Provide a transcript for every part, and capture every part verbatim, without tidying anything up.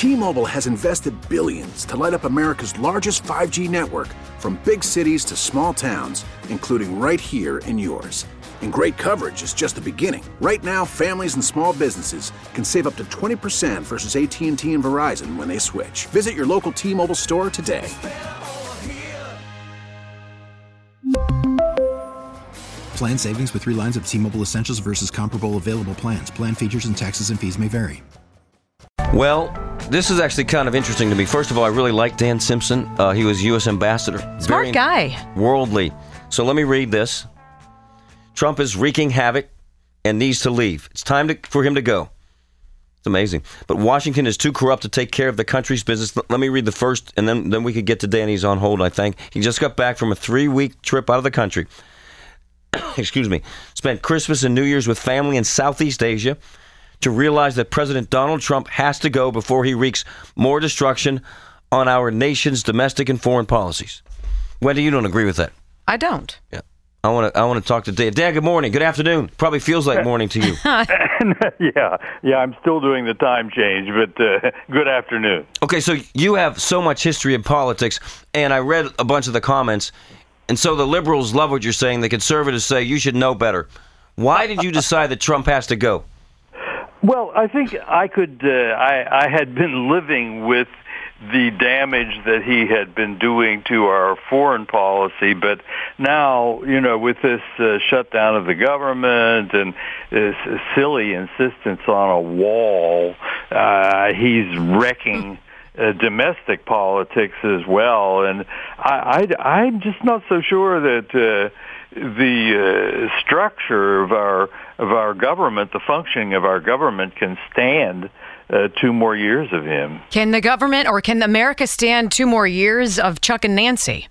T-Mobile has invested billions to light up America's largest five G network, from big cities to small towns, including right here in yours. And great coverage is just the beginning. Right now, families and small businesses can save up to twenty percent versus A T and T and Verizon when they switch. Visit your local T-Mobile store today. Plan savings with three lines of T-Mobile Essentials versus comparable available plans. Plan features and taxes and fees may vary. Well, this is actually kind of interesting to me. First of all, I really like Dan Simpson. Uh, he was U S ambassador. Smart Very guy. Worldly. So let me read this. Trump is wreaking havoc and needs to leave. It's time to, for him to go. It's amazing. But Washington is too corrupt to take care of the country's business. Let me read the first, and then, then we could get to Danny's on hold, I think. He just got back from a three-week trip out of the country. Excuse me. Spent Christmas and New Year's with family in Southeast Asia to realize that President Donald Trump has to go before he wreaks more destruction on our nation's domestic and foreign policies. Wendy, you don't agree with that? I don't. Yeah. I want to I want to talk to Dan. Dan, good morning. Good afternoon. Probably feels like morning to you. yeah, yeah, I'm still doing the time change, but uh, good afternoon. Okay, so you have so much history in politics, and I read a bunch of the comments, and so the liberals love what you're saying. The conservatives say you should know better. Why did you decide that Trump has to go? Well, I think I could. Uh, I, I had been living with the damage that he had been doing to our foreign policy, but now, you know, with this uh, shutdown of the government and this silly insistence on a wall, uh, he's wrecking uh, domestic politics as well. And I, I, I'm just not so sure that uh, the uh, structure of our of our government, the functioning of our government, can stand Uh, two more years of him. Can the government or can America stand two more years of Chuck and Nancy?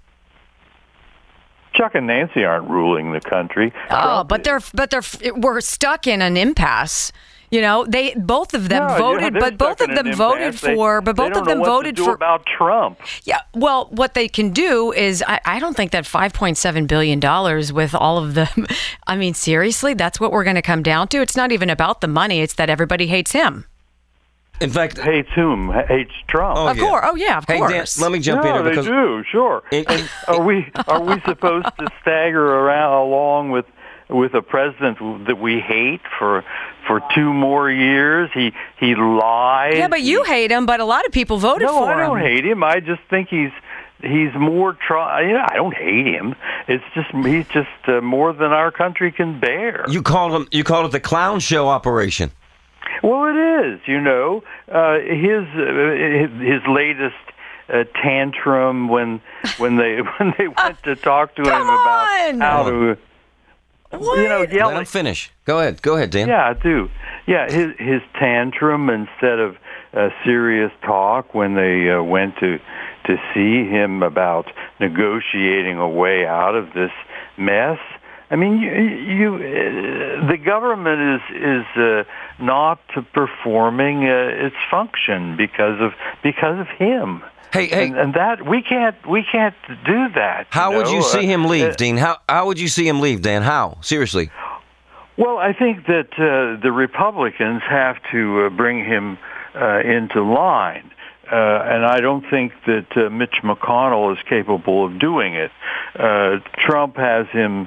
Chuck and Nancy aren't ruling the country. Oh, Trump but is. they're but they're we're stuck in an impasse. You know, they both of them No, voted, yeah, but both of them voted impasse. for, they, but both they of don't them know what voted to do for about Trump. Yeah, well, what they can do is, I, I don't think that five point seven billion dollars with all of the, I mean, seriously, that's what we're going to come down to. It's not even about the money; it's that everybody hates him. In fact, hates whom? Hates Trump. Oh, of yeah. course. Oh, yeah, of hey, course. Dan, let me jump no, in here because they do. Sure. It- and are we are we supposed to stagger around along with with a president that we hate for for two more years? He he lies. Yeah, but you He, hate him, but a lot of people voted no, for I don't him. hate him. I just think he's he's more. Try. You know, I don't hate him. It's just he's just uh, more than our country can bear. you called him you called it the clown show operation. Well, it is. You know, uh, his uh, his latest uh, tantrum when when they when they went to talk to him Come about on! how to, you know, Let yell. him finish. Go ahead. Go ahead, Dan. Yeah, I do. Yeah, his his tantrum instead of uh, serious talk when they uh, went to to see him about negotiating a way out of this mess. I mean, you, you uh, the government is is uh, not performing uh, its function because of because of him. Hey, hey. and, and that we can't we can't do that. How you would know? you see Uh, him leave, uh, Dean? How how would you see him leave, Dan? How? Seriously. Well, I think that uh, the Republicans have to uh, bring him uh, into line. Uh, and I don't think that uh, Mitch McConnell is capable of doing it. Uh, Trump has him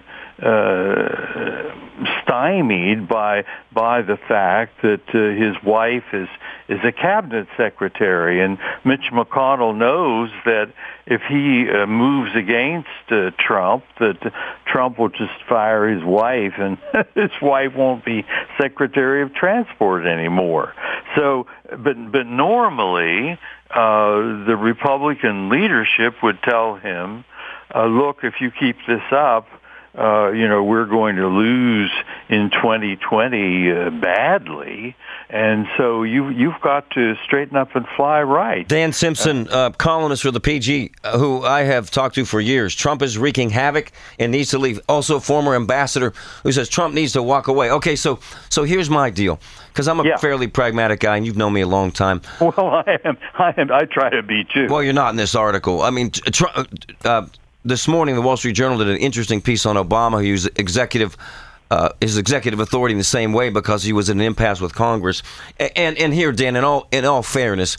uh, stymied by by the fact that uh, his wife is is a cabinet secretary, and Mitch McConnell knows that if he uh, moves against uh, Trump, that Trump will just fire his wife, and his wife won't be Secretary of Transport anymore. So, but but normally uh, the Republican leadership would tell him, uh, "Look, if you keep this up, uh, you know, we're going to lose in twenty twenty uh, badly, and so you, you've got to straighten up and fly right." Dan Simpson, uh, columnist for the P G, uh, who I have talked to for years. Trump is wreaking havoc and needs to leave. Also, former ambassador who says Trump needs to walk away. Okay, so so here's my deal, because I'm a Yeah. fairly pragmatic guy, and you've known me a long time. Well, I am. I am. I try to be too. Well, you're not in this article. I mean, tr- uh, this morning, the Wall Street Journal did an interesting piece on Obama, who used executive, uh, his executive authority in the same way because he was in an impasse with Congress. And and here, Dan, in all in all fairness,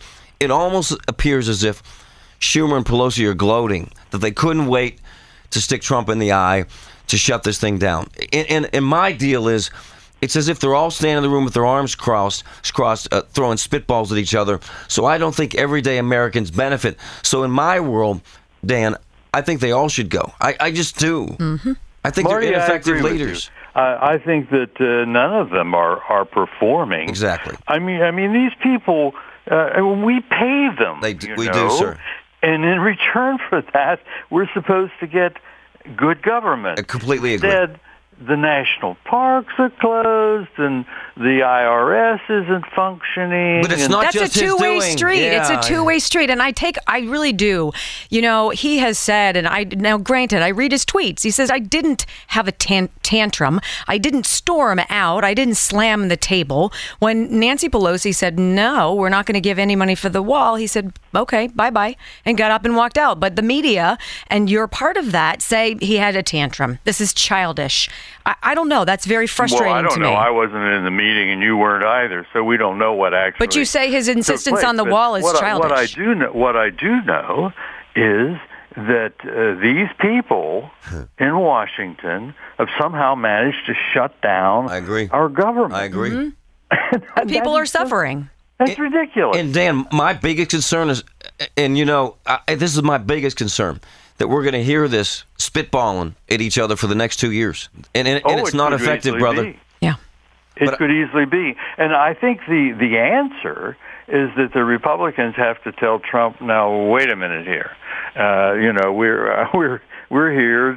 it almost appears as if Schumer and Pelosi are gloating that they couldn't wait to stick Trump in the eye to shut this thing down. And, and, and my deal is, it's as if they're all standing in the room with their arms crossed, crossed uh, throwing spitballs at each other. So I don't think everyday Americans benefit. So in my world, Dan, I think they all should go. I, I just do. Mm-hmm. I think Marty, they're ineffective I agree with leaders. you. I, I think that uh, none of them are, are performing. Exactly. I mean, I mean, these people, uh, we pay them. They do, you we know? do, sir. And in return for that, we're supposed to get good government. I completely agree. Instead, the national parks are closed and the I R S isn't functioning. But it's and not That's just a his two-way doing. street. Yeah. It's a two-way street, and I take, I really do. You know, he has said, and I now granted, I read his tweets. He says, "I didn't have a tan- tantrum. I didn't storm out. I didn't slam the table." When Nancy Pelosi said, "No, we're not going to give any money for the wall," he said, "Okay, bye bye," and got up and walked out. But the media, and you're part of that, say he had a tantrum. This is childish. I, I don't know. That's very frustrating well, I don't to know. me. I wasn't in the meeting, and you weren't either, so we don't know what actually. But you say his insistence took on the place. wall is what childish. I, what I do know, what I do know, is that uh, these people in Washington have somehow managed to shut down I agree. our government. I agree. Mm-hmm. People are suffering. That's ridiculous. And Dan, my biggest concern is, and you know, I, this is my biggest concern, that we're going to hear this spitballing at each other for the next two years, and and, oh, and it's it not could effective, easily brother. be. Yeah. It But- could easily be. And I think the, the answer is that the Republicans have to tell Trump, now, wait a minute here. Uh, you know, we're, uh, we're, we're here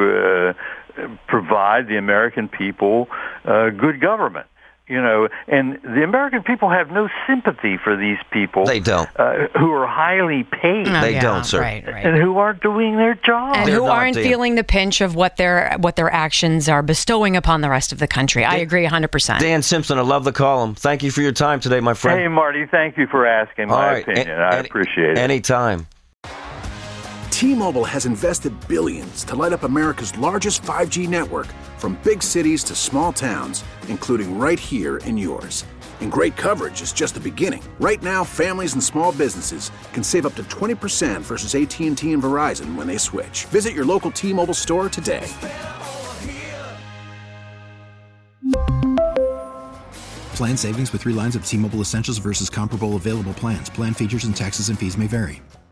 to uh, provide the American people uh, good government. You know, and the American people have no sympathy for these people. They don't. Uh, who are highly paid. Oh, They yeah, don't, sir. Right, right. And who aren't doing their job. And They're who not, aren't Dan. feeling the pinch of what their what their actions are bestowing upon the rest of the country. I agree one hundred percent. Dan Simpson, I love the column. Thank you for your time today, my friend. Hey, Marty, thank you for asking my All right. opinion. A- I any- appreciate it. Anytime. T-Mobile has invested billions to light up America's largest five G network, from big cities to small towns, including right here in yours. And great coverage is just the beginning. Right now, families and small businesses can save up to twenty percent versus A T and T and Verizon when they switch. Visit your local T-Mobile store today. Plan savings with three lines of T-Mobile Essentials versus comparable available plans. Plan features and taxes and fees may vary.